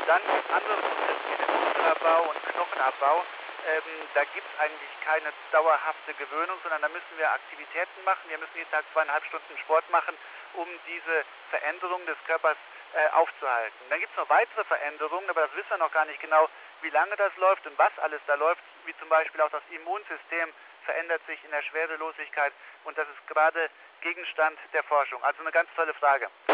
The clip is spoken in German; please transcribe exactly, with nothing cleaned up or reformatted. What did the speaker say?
Dann andere Prozesse wie den Muskelabbau und Knochenabbau. Ähm, da gibt es eigentlich keine dauerhafte Gewöhnung, sondern da müssen wir Aktivitäten machen. Wir müssen jeden Tag zweieinhalb Stunden Sport machen, um diese Veränderung des Körpers äh, aufzuhalten. Dann gibt es noch weitere Veränderungen, aber das wissen wir noch gar nicht genau, wie lange das läuft und was alles da läuft, wie zum Beispiel auch das Immunsystem verändert sich in der Schwerelosigkeit und das ist gerade Gegenstand der Forschung. Also eine ganz tolle Frage.